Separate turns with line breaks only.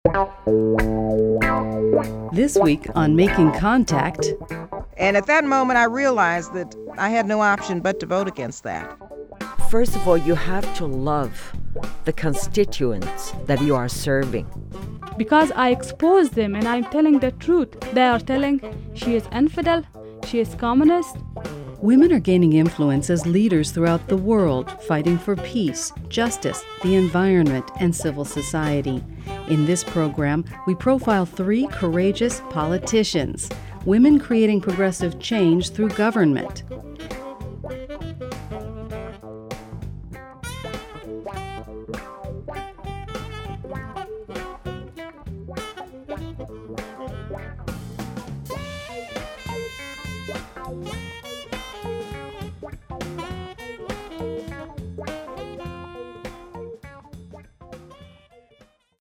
This week on Making Contact.
And at that moment, I realized that I had no option but to vote against that.
First of all, you have to love the constituents that you are serving.
Because I expose them and I'm telling the truth. They are telling she is infidel, she is communist.
Women are gaining influence as leaders throughout the world, fighting for peace, justice, the environment, and civil society. In this program, we profile 3 courageous politicians, women creating progressive change through government.